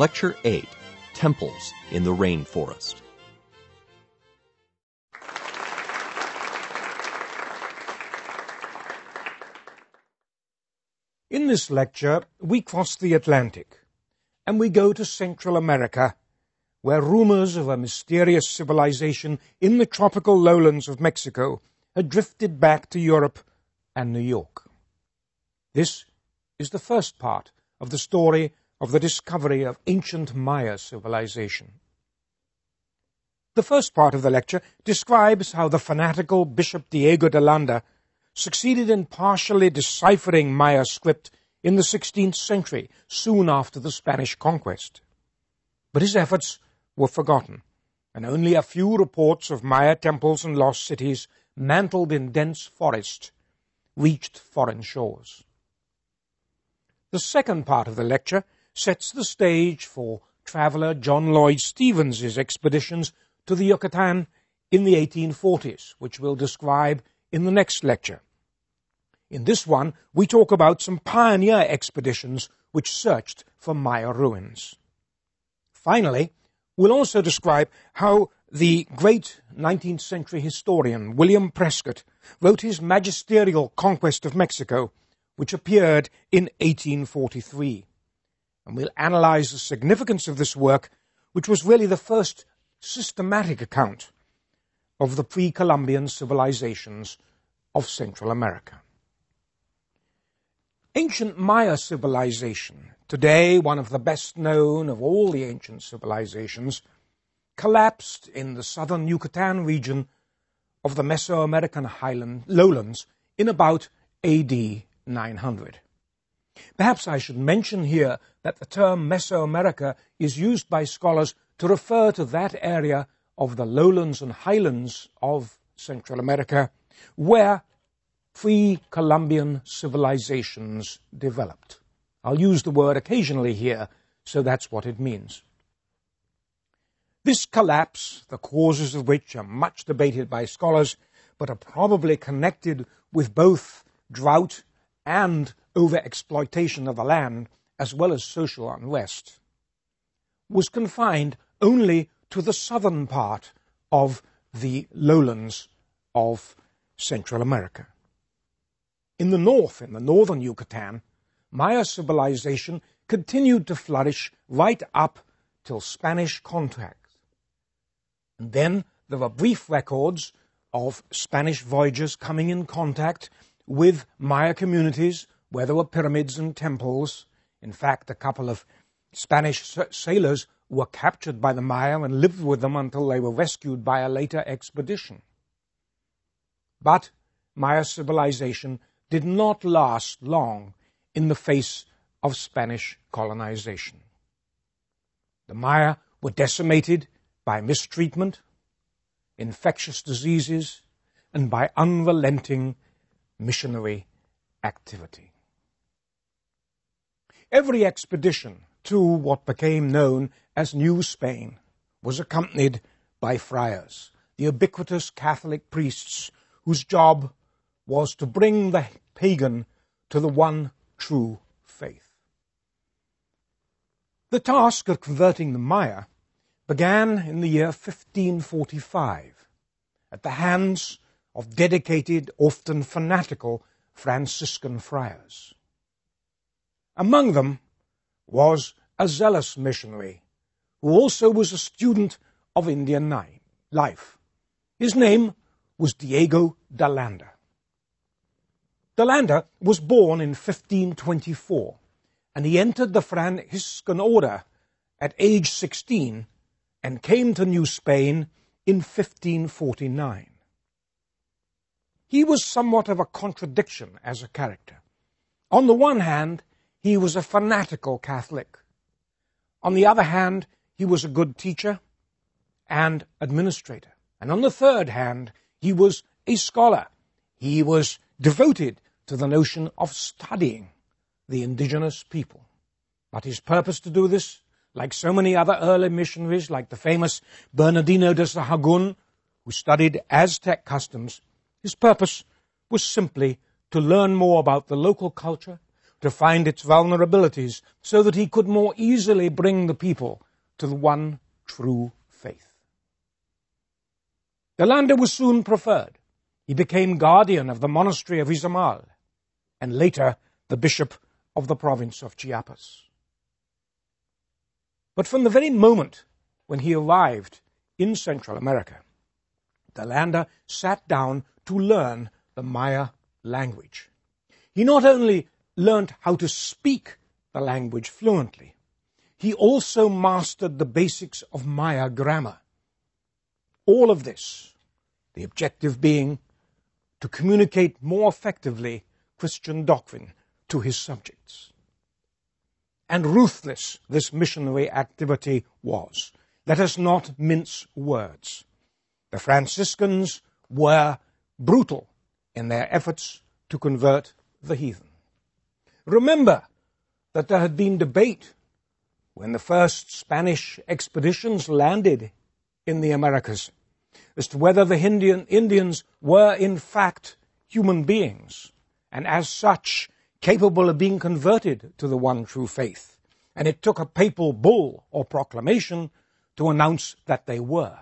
Lecture 8, Temples in the Rainforest. In this lecture, we cross the Atlantic, and we go to Central America, where rumors of a mysterious civilization in the tropical lowlands of Mexico had drifted back to Europe and New York. This is the first part of the story of the discovery of ancient Maya civilization. The first part of the lecture describes how the fanatical Bishop Diego de Landa succeeded in partially deciphering Maya script in the 16th century, soon after the Spanish conquest. But his efforts were forgotten, and only a few reports of Maya temples and lost cities, mantled in dense forest, reached foreign shores. The second part of the lecture sets the stage for traveler John Lloyd Stevens' expeditions to the Yucatan in the 1840s, which we'll describe in the next lecture. In this one, we talk about some pioneer expeditions which searched for Maya ruins. Finally, we'll also describe how the great 19th century historian William Prescott wrote his magisterial Conquest of Mexico, which appeared in 1843. And we'll analyze the significance of this work, which was really the first systematic account of the pre-Columbian civilizations of Central America. Ancient Maya civilization, today one of the best known of all the ancient civilizations, collapsed in the southern Yucatan region of the Mesoamerican lowlands in about AD 900. Perhaps I should mention here that the term Mesoamerica is used by scholars to refer to that area of the lowlands and highlands of Central America where pre-Columbian civilizations developed. I'll use the word occasionally here, so that's what it means. This collapse, the causes of which are much debated by scholars, but are probably connected with both drought and overexploitation of the land, as well as social unrest, was confined only to the southern part of the lowlands of Central America. In the north, in the northern Yucatan, Maya civilization continued to flourish right up till Spanish contact. And then there were brief records of Spanish voyagers coming in contact with Maya communities where there were pyramids and temples. In fact, a couple of Spanish sailors were captured by the Maya and lived with them until they were rescued by a later expedition. But Maya civilization did not last long in the face of Spanish colonization. The Maya were decimated by mistreatment, infectious diseases, and by unrelenting missionary activity. Every expedition to what became known as New Spain was accompanied by friars, the ubiquitous Catholic priests whose job was to bring the pagan to the one true faith. The task of converting the Maya began in the year 1545 at the hands of dedicated, often fanatical, Franciscan friars. Among them was a zealous missionary who also was a student of Indian life. His name was Diego de Landa. De Landa was born in 1524, and he entered the Franciscan order at age 16 and came to New Spain in 1549. He was somewhat of a contradiction as a character. On the one hand, he was a fanatical Catholic. On the other hand, he was a good teacher and administrator. And on the third hand, he was a scholar. He was devoted to the notion of studying the indigenous people. But his purpose to do this, like so many other early missionaries, like the famous Bernardino de Sahagún, who studied Aztec customs, his purpose was simply to learn more about the local culture, to find its vulnerabilities so that he could more easily bring the people to the one true faith. De Landa was soon preferred. He became guardian of the monastery of Izamal, and later the bishop of the province of Chiapas. But from the very moment when he arrived in Central America, De Landa sat down to learn the Maya language. He not only learned how to speak the language fluently, he also mastered the basics of Maya grammar. All of this, the objective being to communicate more effectively Christian doctrine to his subjects. And ruthless this missionary activity was. Let us not mince words. The Franciscans were brutal in their efforts to convert the heathen. Remember that there had been debate when the first Spanish expeditions landed in the Americas as to whether the Indians were in fact human beings, and as such capable of being converted to the one true faith. And it took a papal bull or proclamation to announce that they were.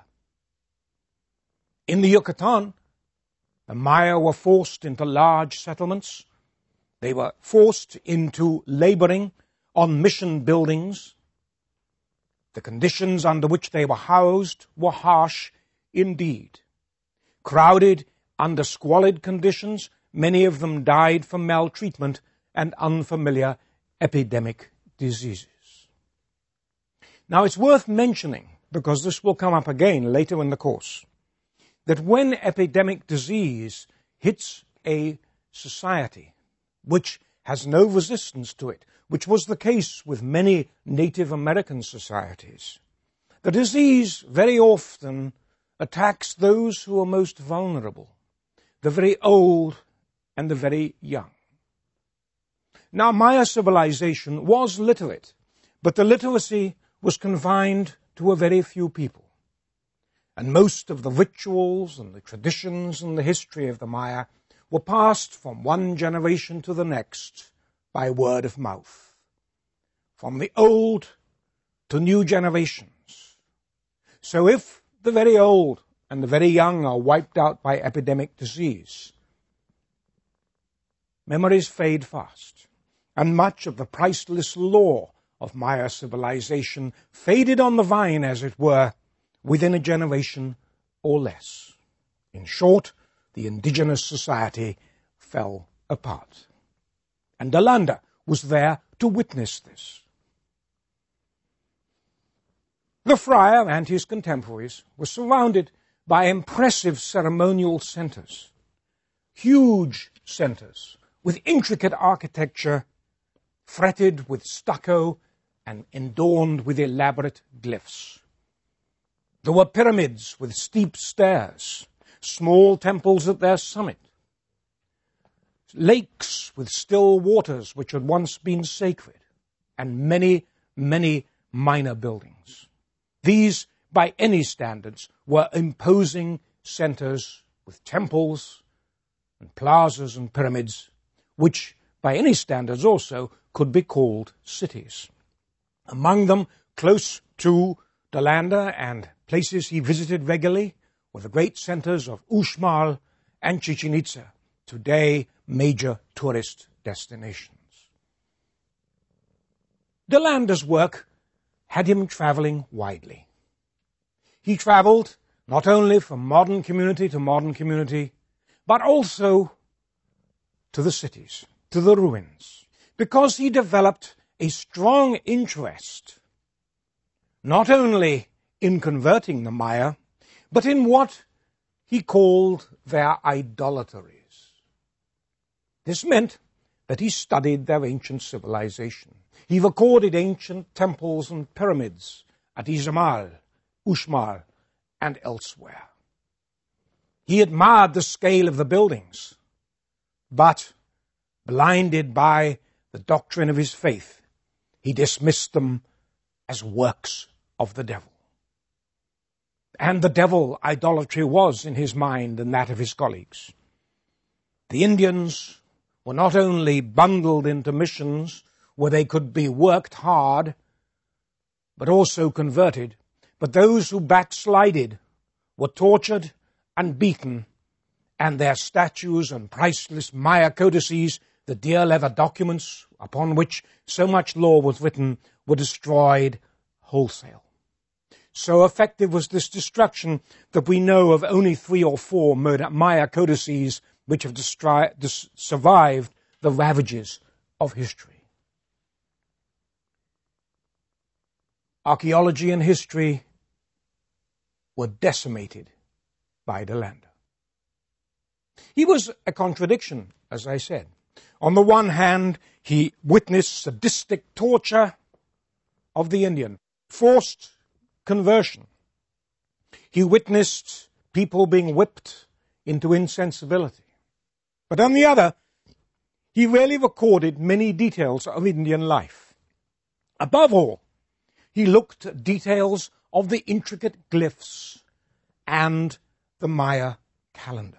In the Yucatan, the Maya were forced into large settlements. They were forced into laboring on mission buildings. The conditions under which they were housed were harsh indeed. Crowded under squalid conditions, many of them died from maltreatment and unfamiliar epidemic diseases. Now it's worth mentioning, because this will come up again later in the course, that when epidemic disease hits a society which has no resistance to it, which was the case with many Native American societies, the disease very often attacks those who are most vulnerable, the very old and the very young. Now, Maya civilization was literate, but the literacy was confined to a very few people. And most of the rituals and the traditions and the history of the Maya were passed from one generation to the next by word of mouth, from the old to new generations. So if the very old and the very young are wiped out by epidemic disease, memories fade fast, and much of the priceless lore of Maya civilization faded on the vine, as it were, within a generation or less. In short, the indigenous society fell apart. And De Landa was there to witness this. The friar and his contemporaries were surrounded by impressive ceremonial centers, huge centers with intricate architecture, fretted with stucco and adorned with elaborate glyphs. There were pyramids with steep stairs, small temples at their summit, lakes with still waters which had once been sacred, and many, many minor buildings. These, by any standards, were imposing centers with temples and plazas and pyramids, which, by any standards also, could be called cities. Among them, close to De Landa and places he visited regularly, were the great centers of Uxmal and Chichen Itza, today major tourist destinations. De Landa's work had him traveling widely. He traveled not only from modern community to modern community, but also to the cities, to the ruins, because he developed a strong interest not only in converting the Maya, but in what he called their idolatries. This meant that he studied their ancient civilization. He recorded ancient temples and pyramids at Izamal, Uxmal, and elsewhere. He admired the scale of the buildings, but, blinded by the doctrine of his faith, he dismissed them as works of the devil. And the devil idolatry was in his mind and that of his colleagues. The Indians were not only bundled into missions where they could be worked hard, but also converted. But those who backslided were tortured and beaten, and their statues and priceless Maya codices, the dear leather documents upon which so much law was written, were destroyed wholesale. So effective was this destruction that we know of only 3 or 4 Maya codices which have survived the ravages of history. Archaeology and history were decimated by De Landa. He was a contradiction, as I said. On the one hand, he witnessed sadistic torture of the Indian, forced conversion. He witnessed people being whipped into insensibility. But on the other, he rarely recorded many details of Indian life. Above all, he looked at details of the intricate glyphs and the Maya calendar.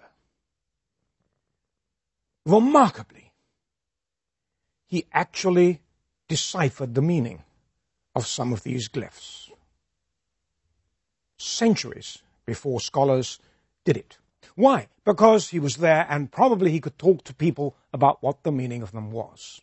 Remarkably, he actually deciphered the meaning of some of these glyphs centuries before scholars did it. Why? Because he was there and probably he could talk to people about what the meaning of them was.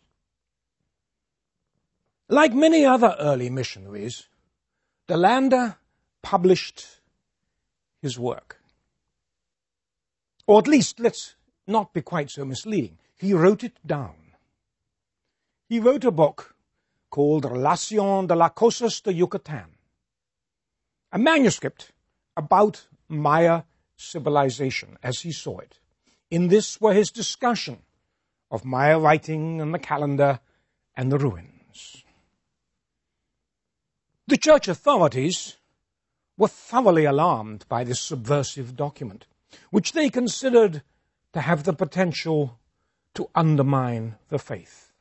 Like many other early missionaries, De Landa published his work. Or at least, let's not be quite so misleading. He wrote it down. He wrote a book called Relación de las Cosas de Yucatán, a manuscript about Maya civilization as he saw it. In this were his discussion of Maya writing and the calendar and the ruins. The church authorities were thoroughly alarmed by this subversive document, which they considered to have the potential to undermine the faith.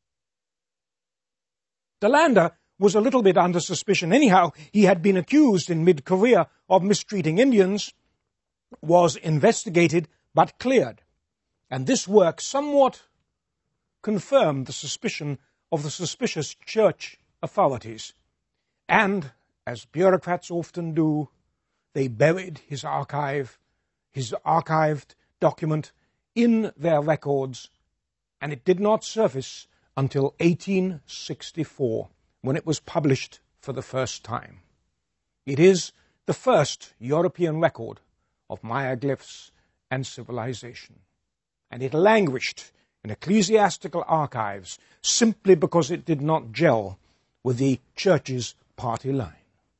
De Landa was a little bit under suspicion. Anyhow, he had been accused in mid-career of mistreating Indians, was investigated but cleared. And this work somewhat confirmed the suspicion of the suspicious church authorities. And, as bureaucrats often do, they buried his archived document in their records, and it did not surface until 1864, when it was published for the first time. It is the first European record of Maya glyphs and civilization, and it languished in ecclesiastical archives simply because it did not gel with the church's party line.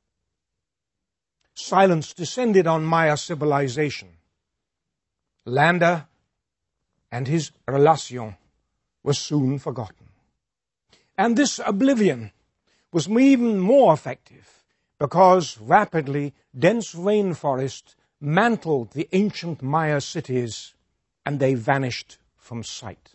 Silence descended on Maya civilization. Landa and his Relación were soon forgotten. And this oblivion was even more effective because rapidly dense rainforest mantled the ancient Maya cities and they vanished from sight.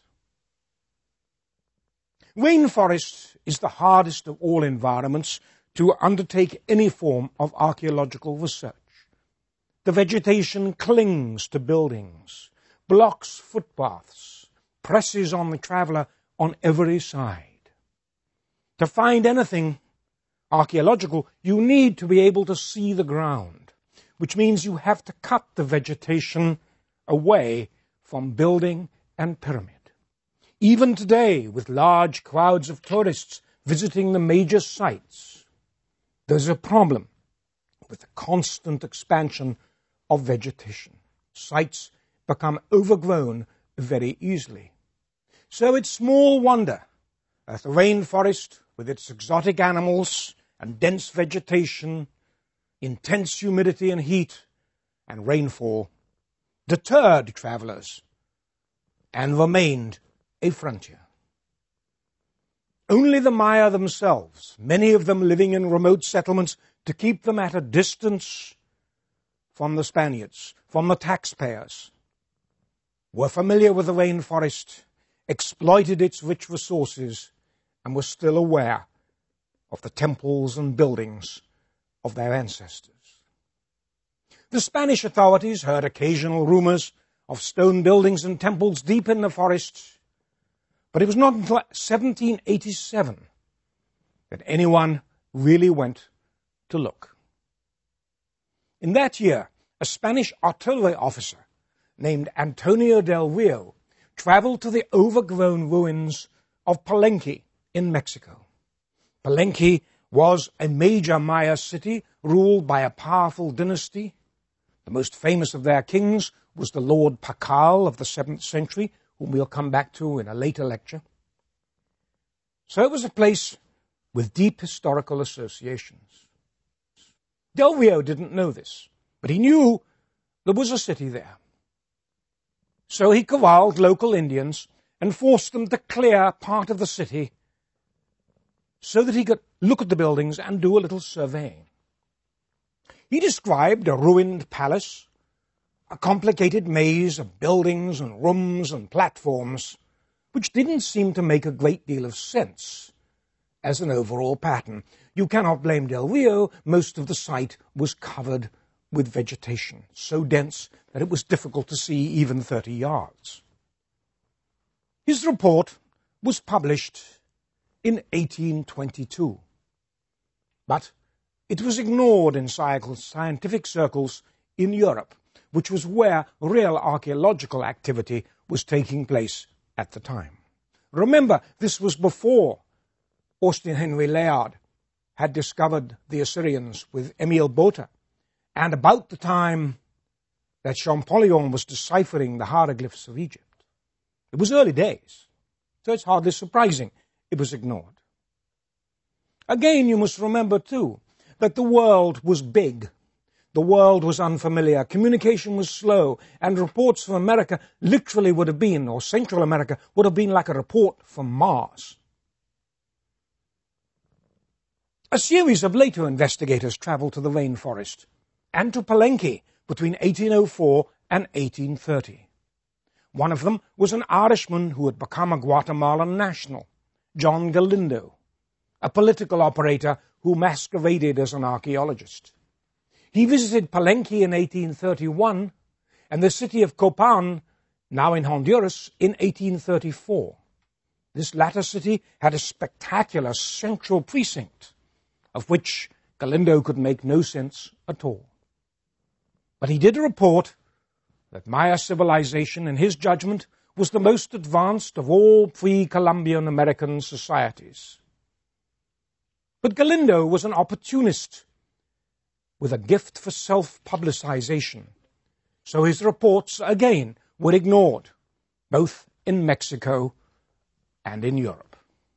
Rainforest is the hardest of all environments to undertake any form of archaeological research. The vegetation clings to buildings, blocks footpaths, presses on the traveler on every side. To find anything archaeological, you need to be able to see the ground, which means you have to cut the vegetation away from building and pyramid. Even today, with large crowds of tourists visiting the major sites, there's a problem with the constant expansion of vegetation. Sites become overgrown very easily. So it's small wonder that the rainforest, with its exotic animals and dense vegetation, intense humidity and heat, and rainfall, deterred travelers and remained a frontier. Only the Maya themselves, many of them living in remote settlements to keep them at a distance from the Spaniards, from the taxpayers, were familiar with the rainforest, exploited its rich resources, and were still aware of the temples and buildings of their ancestors. The Spanish authorities heard occasional rumors of stone buildings and temples deep in the forests, But it was not until 1787 that anyone really went to look. In that year, a Spanish artillery officer named Antonio del Rio traveled to the overgrown ruins of Palenque in Mexico. Palenque was a major Maya city ruled by a powerful dynasty. The most famous of their kings was the Lord Pakal of the 7th century, whom we'll come back to in a later lecture. So it was a place with deep historical associations. Del Rio didn't know this, but he knew there was a city there. So he corralled local Indians and forced them to clear part of the city so that he could look at the buildings and do a little surveying. He described a ruined palace, a complicated maze of buildings and rooms and platforms, which didn't seem to make a great deal of sense as an overall pattern. You cannot blame Del Rio. Most of the site was covered with vegetation, so dense that it was difficult to see even 30 yards. His report was published in 1822, but it was ignored in scientific circles in Europe, which was where real archaeological activity was taking place at the time. Remember, this was before Austin Henry Layard had discovered the Assyrians with Emile Botha, and about the time that Champollion was deciphering the hieroglyphs of Egypt. It was early days, so it's hardly surprising it was ignored. Again, you must remember, too, that the world was big. The world was unfamiliar, communication was slow, and reports from America literally would have been, or Central America, would have been like a report from Mars. A series of later investigators traveled to the rainforest and to Palenque between 1804 and 1830. One of them was an Irishman who had become a Guatemalan national, John Galindo, a political operator who masqueraded as an archaeologist. He visited Palenque in 1831 and the city of Copan, now in Honduras, in 1834. This latter city had a spectacular central precinct, of which Galindo could make no sense at all. But he did report that Maya civilization, in his judgment, was the most advanced of all pre-Columbian American societies. But Galindo was an opportunist with a gift for self-publicization, so his reports, again, were ignored, both in Mexico and in Europe.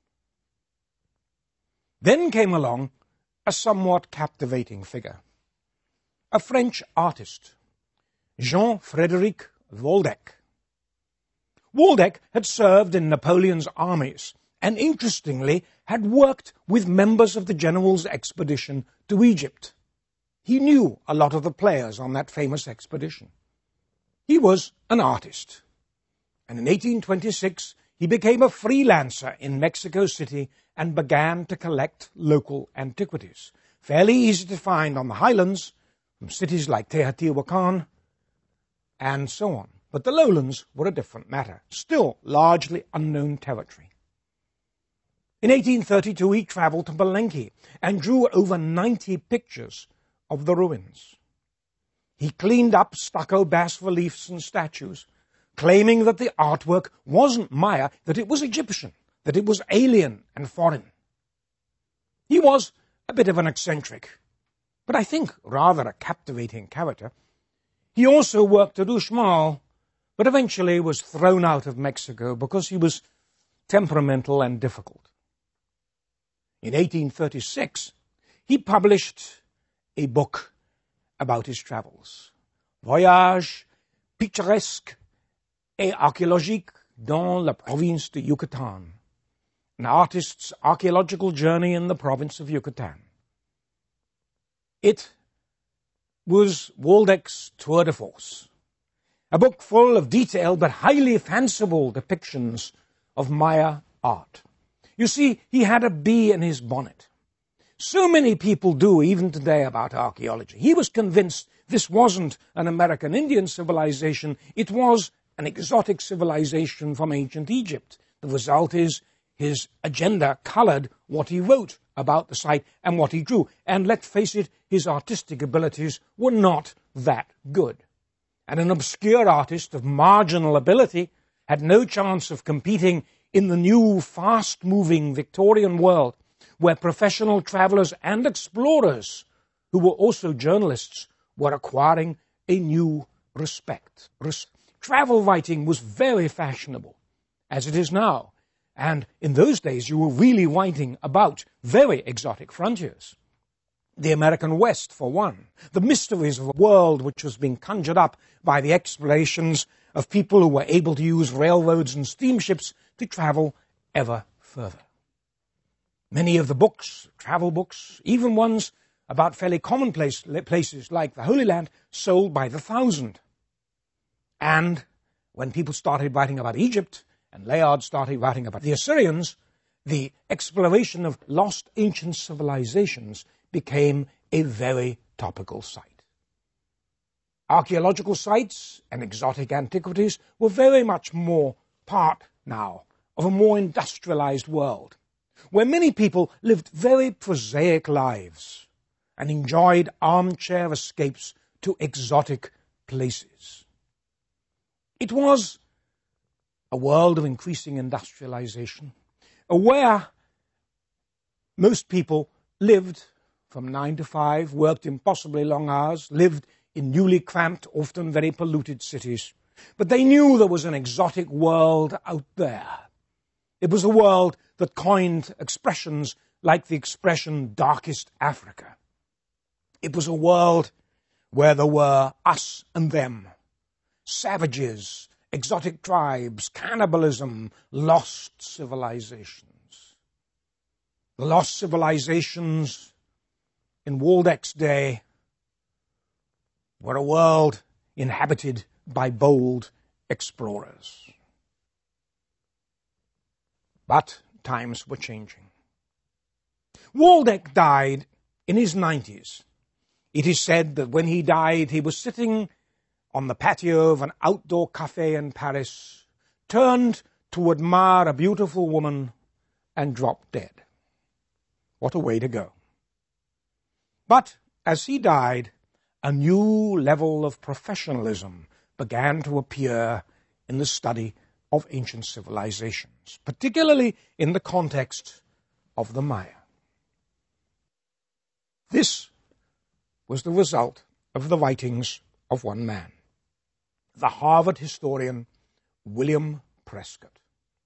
Then came along a somewhat captivating figure, a French artist, Jean-Frédéric Waldeck. Waldeck had served in Napoleon's armies and, interestingly, had worked with members of the general's expedition to Egypt. He knew a lot of the players on that famous expedition. He was an artist, and in 1826 he became a freelancer in Mexico City and began to collect local antiquities, fairly easy to find on the highlands, from cities like Teotihuacan, and so on. But the lowlands were a different matter, still largely unknown territory. In 1832 he traveled to Palenque and drew over 90 pictures of the ruins. He cleaned up stucco bas-reliefs and statues, claiming that the artwork wasn't Maya, that it was Egyptian, that it was alien and foreign. He was a bit of an eccentric, but I think rather a captivating character. He also worked at Uxmal, but eventually was thrown out of Mexico because he was temperamental and difficult. In 1836, he published a book about his travels, Voyage pittoresque et archéologique dans la province de Yucatan, an artist's archaeological journey in the province of Yucatan. It was Waldeck's tour de force, a book full of detailed but highly fanciful depictions of Maya art. You see, he had a bee in his bonnet. So many people do, even today, about archaeology. He was convinced this wasn't an American Indian civilization, it was an exotic civilization from ancient Egypt The result is his agenda colored what he wrote about the site and what he drew. And let's face it, his artistic abilities were not that good. And an obscure artist of marginal ability had no chance of competing in the new, fast-moving Victorian world, where professional travelers and explorers, who were also journalists, were acquiring a new respect. Travel writing was very fashionable, as it is now. And in those days, you were really writing about very exotic frontiers. The American West, for one. The mysteries of a world which was being conjured up by the explorations of people who were able to use railroads and steamships to travel ever further. Many of the books, travel books, even ones about fairly commonplace places like the Holy Land, sold by the thousand. And when people started writing about Egypt, and Layard started writing about the Assyrians, the exploration of lost ancient civilizations became a very topical site. Archaeological sites and exotic antiquities were very much more part now of a more industrialized world, where many people lived very prosaic lives and enjoyed armchair escapes to exotic places. It was a world of increasing industrialization, where most people lived from 9 to 5, worked impossibly long hours, lived in newly cramped, often very polluted cities. But they knew there was an exotic world out there. It was a world that coined expressions like the expression darkest Africa. It was a world where there were us and them, savages, exotic tribes, cannibalism, lost civilizations. The lost civilizations in Waldeck's day were a world inhabited by bold explorers. But times were changing. Waldeck died in his 90s. It is said that when he died, he was sitting on the patio of an outdoor cafe in Paris, turned to admire a beautiful woman, and dropped dead. What a way to go. But as he died, a new level of professionalism began to appear in the study of ancient civilizations, particularly in the context of the Maya. This was the result of the writings of one man, the Harvard historian William Prescott.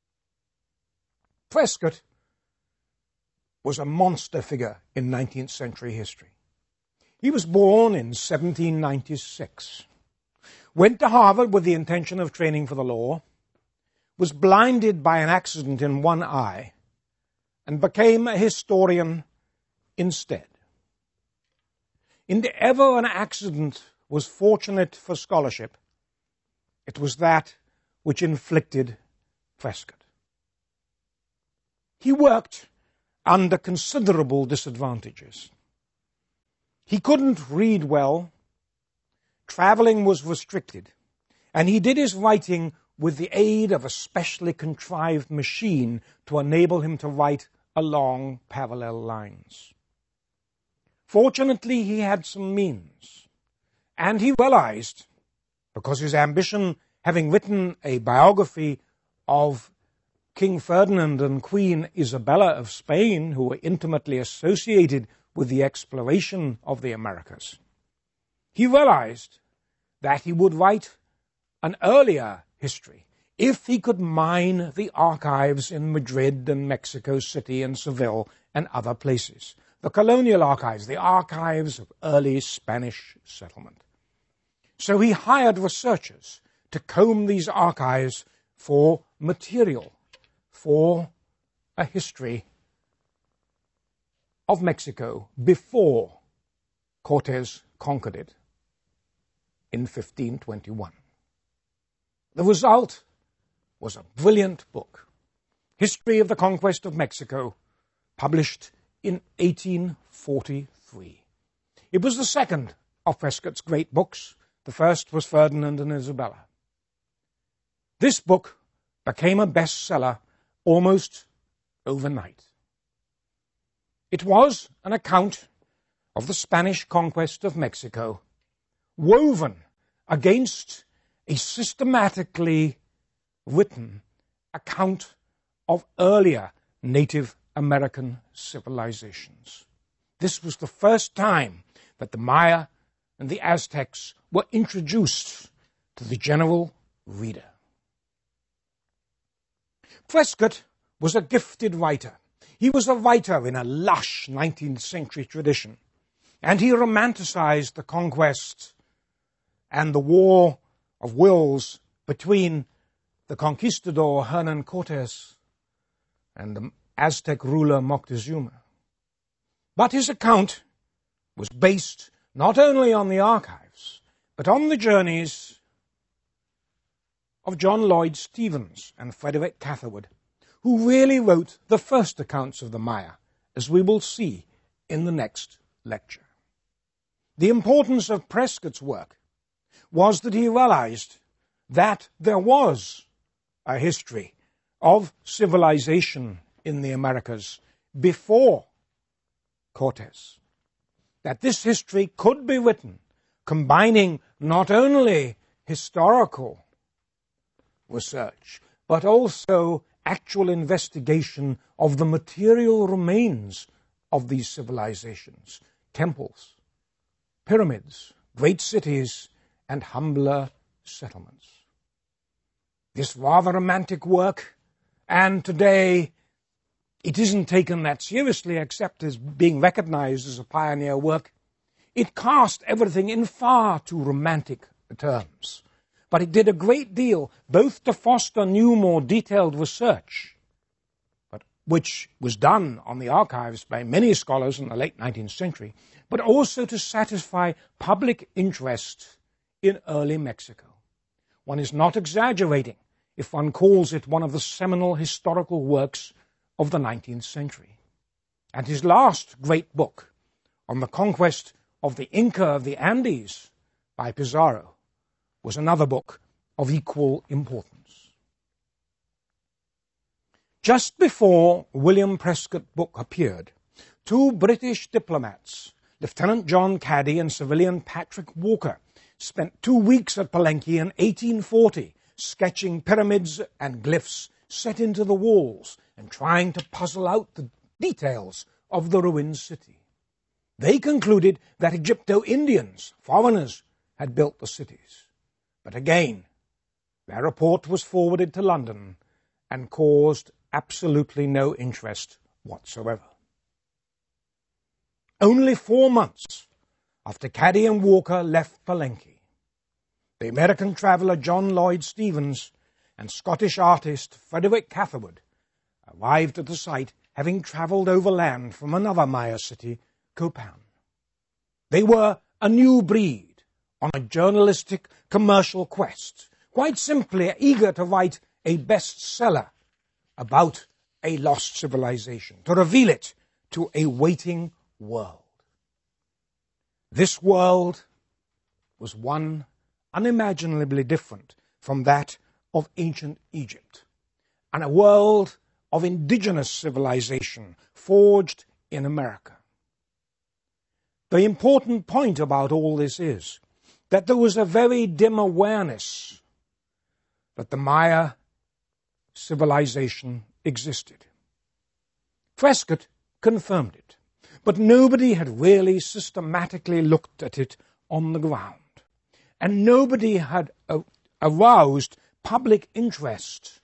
Prescott was a monster figure in 19th century history. He was born in 1796, went to Harvard with the intention of training for the law, was blinded by an accident in one eye, and became a historian instead. If ever an accident was fortunate for scholarship, it was that which inflicted Prescott. He worked under considerable disadvantages. He couldn't read well, traveling was restricted, and he did his writing with the aid of a specially contrived machine to enable him to write along parallel lines. Fortunately, he had some means, and he realized, because his ambition, having written a biography of King Ferdinand and Queen Isabella of Spain, who were intimately associated with the exploration of the Americas, he realized that he would write an earlier history if he could mine the archives in Madrid and Mexico City and Seville and other places, the colonial archives, the archives of early Spanish settlement. So he hired researchers to comb these archives for material for a history of Mexico before Cortés conquered it in 1521. The result was a brilliant book, History of the Conquest of Mexico, published in 1843. It was the second of Prescott's great books. The first was Ferdinand and Isabella. This book became a bestseller almost overnight. It was an account of the Spanish conquest of Mexico, woven against a systematically written account of earlier Native American civilizations. This was the first time that the Maya and the Aztecs were introduced to the general reader. Prescott was a gifted writer. He was a writer in a lush 19th century tradition, and he romanticized the conquest and the war of wills between the conquistador Hernan Cortes and the Aztec ruler Moctezuma. But his account was based not only on the archives, but on the journeys of John Lloyd Stephens and Frederick Catherwood, who really wrote the first accounts of the Maya, as we will see in the next lecture. The importance of Prescott's work was that he realized that there was a history of civilization in the Americas before Cortes, that this history could be written combining not only historical research, but also actual investigation of the material remains of these civilizations, temples, pyramids, great cities, and humbler settlements. This rather romantic work, and today it isn't taken that seriously except as being recognized as a pioneer work. It cast everything in far too romantic terms. But it did a great deal both to foster new, more detailed research, which was done on the archives by many scholars in the late 19th century, but also to satisfy public interest in early Mexico. One is not exaggerating if one calls it one of the seminal historical works of the 19th century. And his last great book, on the conquest of the Inca of the Andes by Pizarro, was another book of equal importance. Just before William Prescott's book appeared, two British diplomats, Lieutenant John Caddy and civilian Patrick Walker, spent 2 weeks at Palenque in 1840 sketching pyramids and glyphs set into the walls and trying to puzzle out the details of the ruined city. They concluded that Egypto-Indians, foreigners, had built the cities. But again, their report was forwarded to London and caused absolutely no interest whatsoever. Only 4 months after Caddy and Walker left Palenque, the American traveler John Lloyd Stephens and Scottish artist Frederick Catherwood arrived at the site, having traveled overland from another Maya city, Copan. They were a new breed on a journalistic commercial quest, quite simply eager to write a bestseller about a lost civilization, to reveal it to a waiting world. This world was one unimaginably different from that of ancient Egypt, and a world of indigenous civilization forged in America. The important point about all this is that there was a very dim awareness that the Maya civilization existed. Prescott confirmed it, but nobody had really systematically looked at it on the ground, and nobody had aroused public interest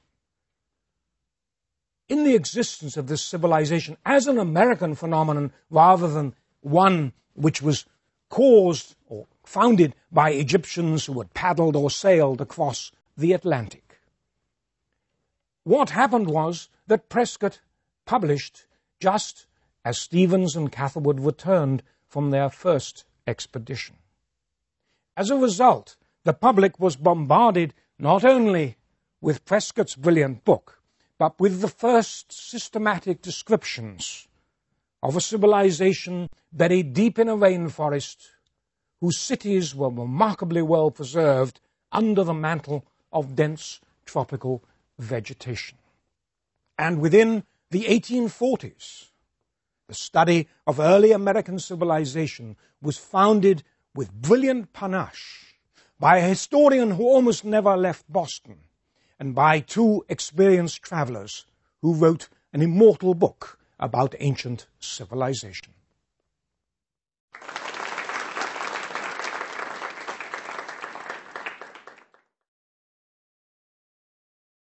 in the existence of this civilization as an American phenomenon rather than one which was caused or founded by Egyptians who had paddled or sailed across the Atlantic. What happened was that Prescott published just as Stephens and Catherwood returned from their first expedition. As a result, the public was bombarded not only with Prescott's brilliant book, but with the first systematic descriptions of a civilization buried deep in a rainforest, whose cities were remarkably well preserved under the mantle of dense tropical vegetation. And within the 1840s, the study of early American civilization was founded with brilliant panache by a historian who almost never left Boston, and by two experienced travelers who wrote an immortal book about ancient civilization.